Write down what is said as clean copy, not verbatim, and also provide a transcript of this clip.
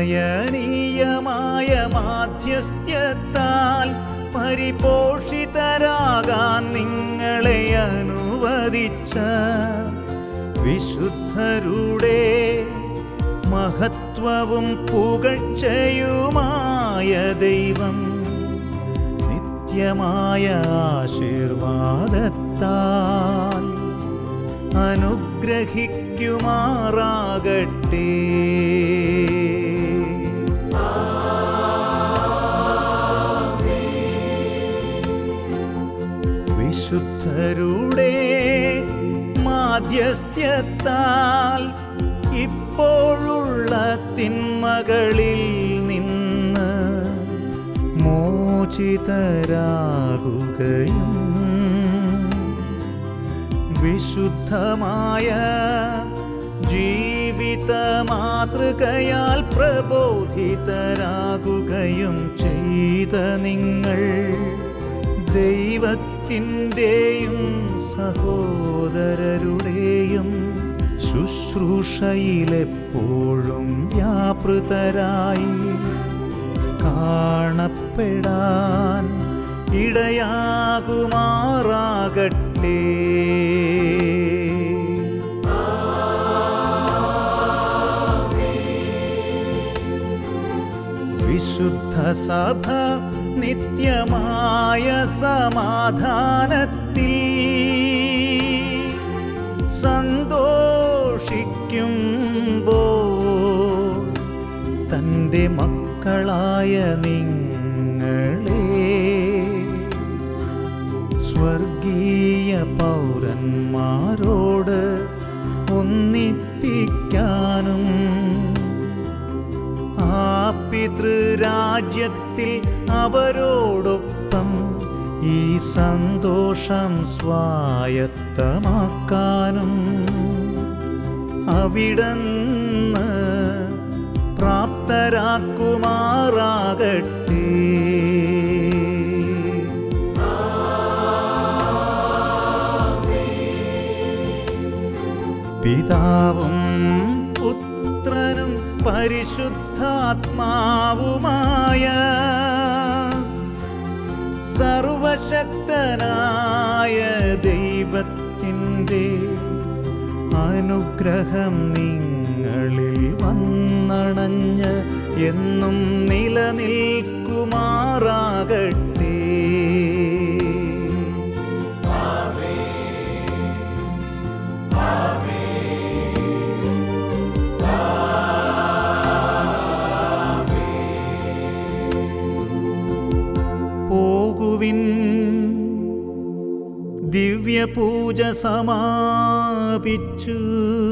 ദയനീയമായ മാധ്യസ്ഥ്യത്താൽ പരിപോഷിതരാകാൻ നിങ്ങളെ അനുവദിച്ച വിശുദ്ധരുടെ മഹത്വവും പുകഴ്ചയുമായ ദൈവം നിത്യമായ ആശീർവാദത്താൽ അനുഗ്രഹിക്കുമാറാകട്ടെ. വിശുദ്ധരുടെ മാധ്യസ്ഥ്യത്താൽ ഇപ്പോഴുള്ള തിന്മകളിൽ നിന്ന് മോചിതരാകുകയും വിശുദ്ധമായ ജീവിത മാതൃകയാൽ പ്രബോധിതരാകുകയും ചെയ്ത നിങ്ങൾ ദൈവത്തിൻ്റെയും സഹോദരരുടെയും ശുശ്രൂഷയിലെപ്പോഴും വ്യാപൃതരായി കാണപ്പെടാൻ ഇടയാകുമാറാകട്ടെ. വിശുദ്ധ സഭ നിത്യമായ സമാധാനത്തിൽ സന്തോഷിക്കുമ്പോൾ തൻ്റെ മക്കളായ നിങ്ങളെ സ്വർഗീയ പൗരന്മാരോട് ഒന്നിപ്പിക്കാനും ആ പിതൃരാജ്യത്തിൽ അവരോടൊപ്പം ഈ സന്തോഷം സ്വായത്തമാക്കാനും അവിടുന്ന് പ്രാപ്തരാക്കുമാറാകട്ടെ. പിതാവും പുത്രനും പരിശുദ്ധാത്മാവുമായ സർവശക്തനായ ദൈവത്തിൻ്റെ അനുഗ്രഹം നിങ്ങളിൽ വന്നണഞ്ഞ് എന്നും നിലനിൽക്കുമാറാകട്ടെ. പോകുവിൻ, ദിവ്യപൂജ സമാപിച്ചു.